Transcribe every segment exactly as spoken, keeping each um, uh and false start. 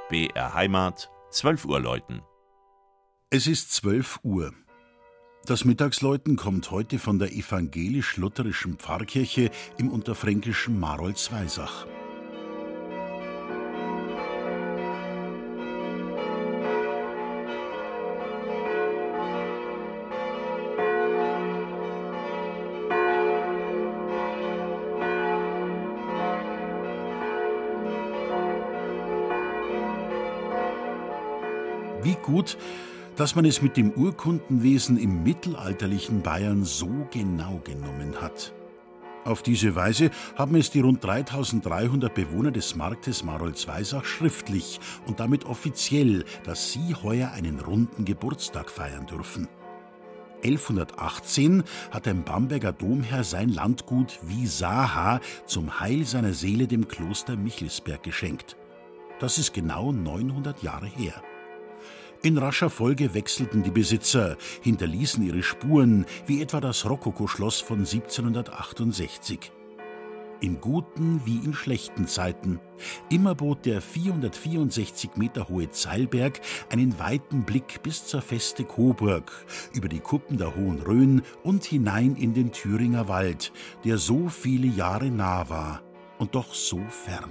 B R Heimat, zwölf Uhr läuten. Es ist zwölf Uhr. Das Mittagsläuten kommt heute von der evangelisch-lutherischen Pfarrkirche im unterfränkischen Maroldsweisach. Wie gut, dass man es mit dem Urkundenwesen im mittelalterlichen Bayern so genau genommen hat. Auf diese Weise haben es die rund dreitausenddreihundert Bewohner des Marktes Maroldsweisach schriftlich und damit offiziell, dass sie heuer einen runden Geburtstag feiern dürfen. elfhundertachtzehn hat ein Bamberger Domherr sein Landgut Wiesaha zum Heil seiner Seele dem Kloster Michelsberg geschenkt. Das ist genau neunhundert Jahre her. In rascher Folge wechselten die Besitzer, hinterließen ihre Spuren, wie etwa das Rokokoschloss von siebzehnhundertachtundsechzig. In guten wie in schlechten Zeiten. Immer bot der vierhundertvierundsechzig Meter hohe Zeilberg einen weiten Blick bis zur Feste Coburg, über die Kuppen der Hohen Rhön und hinein in den Thüringer Wald, der so viele Jahre nah war und doch so fern.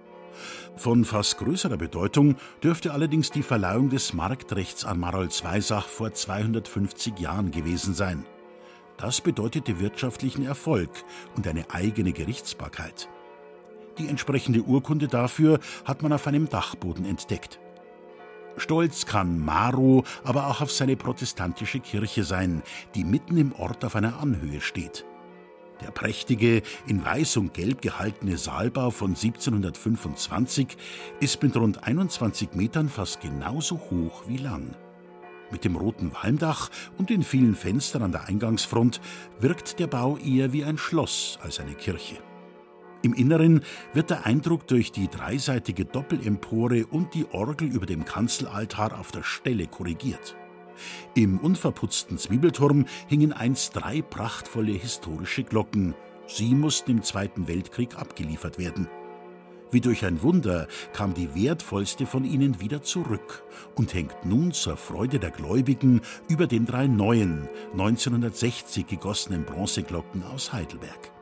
Von fast größerer Bedeutung dürfte allerdings die Verleihung des Marktrechts an Maroldsweisach vor zweihundertfünfzig Jahren gewesen sein. Das bedeutete wirtschaftlichen Erfolg und eine eigene Gerichtsbarkeit. Die entsprechende Urkunde dafür hat man auf einem Dachboden entdeckt. Stolz kann Marow aber auch auf seine protestantische Kirche sein, die mitten im Ort auf einer Anhöhe steht. Der prächtige, in Weiß und Gelb gehaltene Saalbau von siebzehnhundertfünfundzwanzig ist mit rund einundzwanzig Metern fast genauso hoch wie lang. Mit dem roten Walmdach und den vielen Fenstern an der Eingangsfront wirkt der Bau eher wie ein Schloss als eine Kirche. Im Inneren wird der Eindruck durch die dreiseitige Doppelempore und die Orgel über dem Kanzelaltar auf der Stelle korrigiert. Im unverputzten Zwiebelturm hingen einst drei prachtvolle historische Glocken. Sie mussten im Zweiten Weltkrieg abgeliefert werden. Wie durch ein Wunder kam die wertvollste von ihnen wieder zurück und hängt nun zur Freude der Gläubigen über den drei neuen, neunzehnhundertsechzig gegossenen Bronzeglocken aus Heidelberg.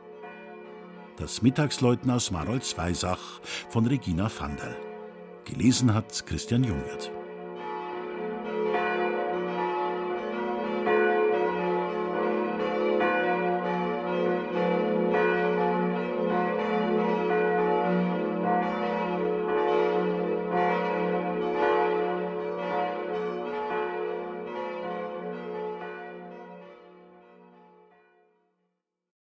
Das Mittagsläuten aus Maroldsweisach von Regina Vandal. Gelesen hat Christian Jungwirth.